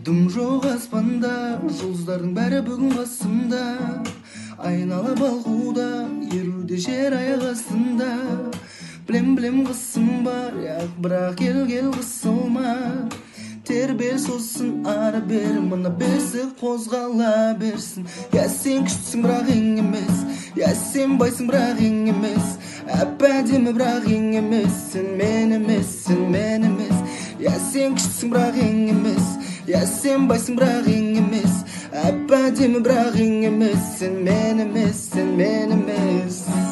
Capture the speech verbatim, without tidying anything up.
Дым жоқ аспанда, жұлдыздардың бәрі бүгін қасымда. Айнала балқуда, еруде жер аяқ астында. Білем-білем қысым бар, яқ бірақ ел-кел қысылма. Тербел сосын ары бер, мына бесік қозғала берсін. Я сен күштісің бірақ ең емес, я сен байсың бірақ ең емес. Әп-әдемі бірақ ең емес, сен мен емес, сен мен емес. Я сен күштісің бірақ ең емес, я сен байсың бірақ ең емес. Әп-әдемі бірақ ең емес, сен мен емес, сен мен емес.